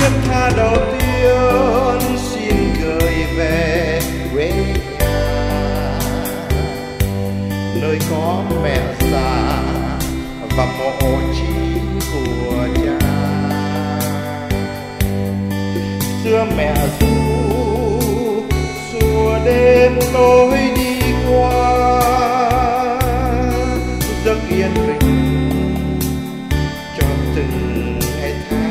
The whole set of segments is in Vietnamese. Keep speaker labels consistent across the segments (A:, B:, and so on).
A: thiết tha đầu tiên xin gửi về quê nhà, nơi có mẹ già và mộ chí của cha. Xưa mẹ ru xua đêm tối đi qua, giấc yên bình cho từng ngày tháng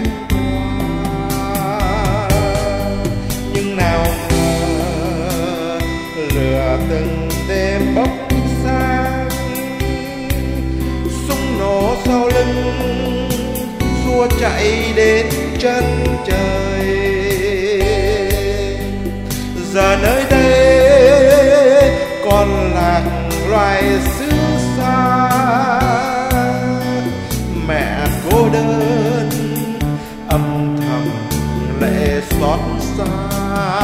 A: qua. Nhưng nào ngờ lửa từng đêm bốc sáng, súng nổ sau lưng xua chạy đến chân trời. Giờ nơi đây còn lạc loài xứ xa, mẹ cô đơn âm thầm lệ xót xa.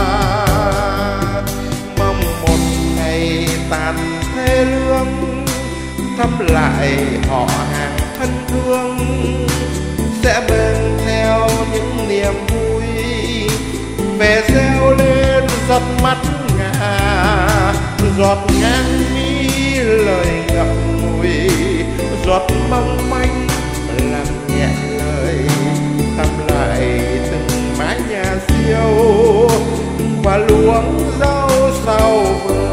A: Mong một ngày tàn thê lương, thăm lại họ hàng thân thương, sẽ bên theo những niềm vui về reo lên giọt mắt ngà, giọt ngang mi lời ngậm ngùi, giọt mong manh làm nhẹ lời, thăm lại từng mái nhà siêu và luống rau sau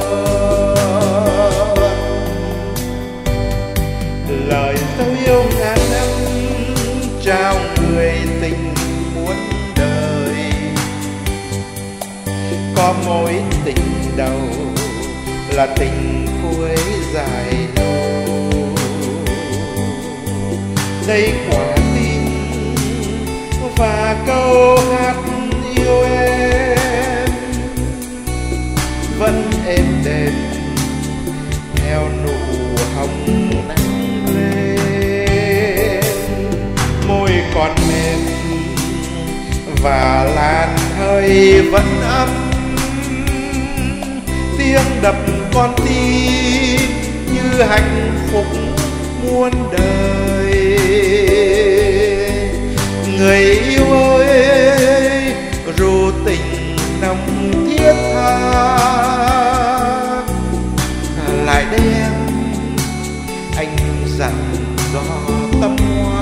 A: vườn. Lời dấu yêu ngàn năm trao người tình muôn đời, có mối tình đầu là tình cuối dài lâu. Đây quả tim và câu hát yêu em vẫn êm đềm theo nụ hồng nắng lên. Môi còn mềm và làn hơi vẫn ấm, tiếng đập con tim như hạnh phúc muôn đời. Người yêu ơi, ru tình nồng thiết tha, lại đây em, anh dặn dò tâm hoa.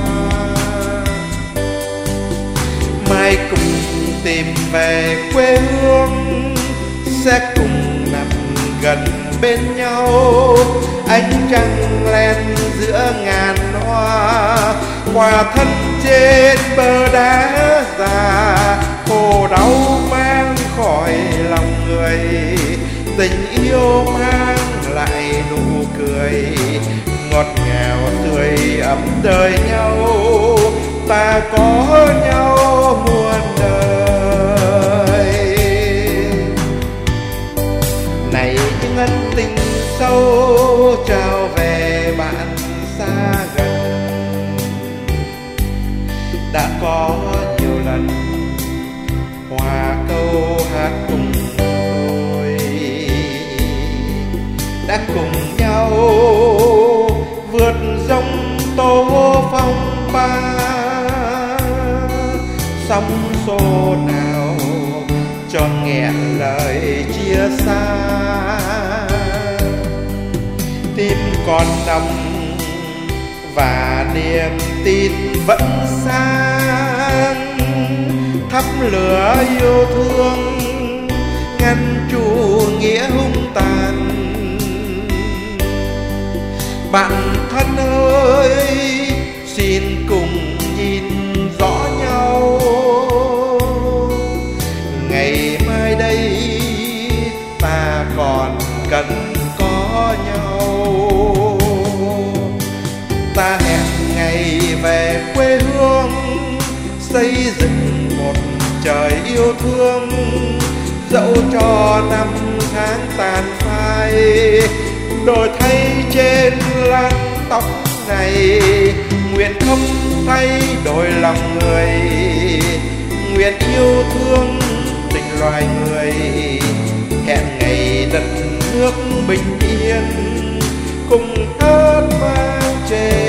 A: Mai cùng tìm về quê hương, sẽ cùng nằm gần bên nhau. Ánh trăng len giữa ngàn hoa, hòa thân trên bờ đá già. Khổ đau mang khỏi lòng người, tình yêu mang lại nụ cười. Ngọt ngào tươi ấm đời nhau, ta có nhau muôn đời. Này những ân tình sâu trao về bạn xa gần, đã có nhiều lần hòa câu hát cùng tôi, đã cùng nhau vượt dòng tố phong ba. Sóng xô nào cho nghẹn lời chia xa, tim còn nằm và niềm tin vẫn sáng. Thắp lửa yêu thương ngăn chủ nghĩa hung tàn. Bạn thân ơi, xin cùng nhìn rõ nhau. Ngày mai đây ta còn cần có nhau. Ta hẹn ngày về quê hương, xây dựng một trời yêu thương. Dẫu cho năm tháng tàn phai, đổi thay trên làn tóc này, nguyện không thay đổi lòng người. Nguyện yêu thương tình loài người, hẹn ngày đất nước bình yên cùng hát vang trên